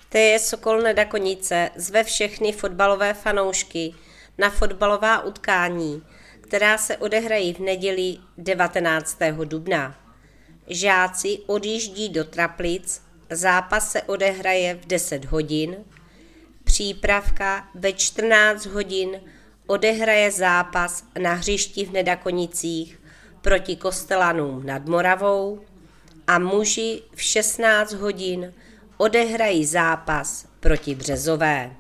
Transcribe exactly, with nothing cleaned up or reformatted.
T J Sokol Nedakonice zve všechny fotbalové fanoušky na fotbalová utkání, která se odehrají v neděli devatenáctého dubna. Žáci odjíždí do Traplic, zápas se odehraje v deset hodin, přípravka ve čtrnáct hodin odehraje zápas na hřišti v Nedakonicích proti Kostelanům nad Moravou a muži v šestnáct hodin odehrají zápas proti Březové.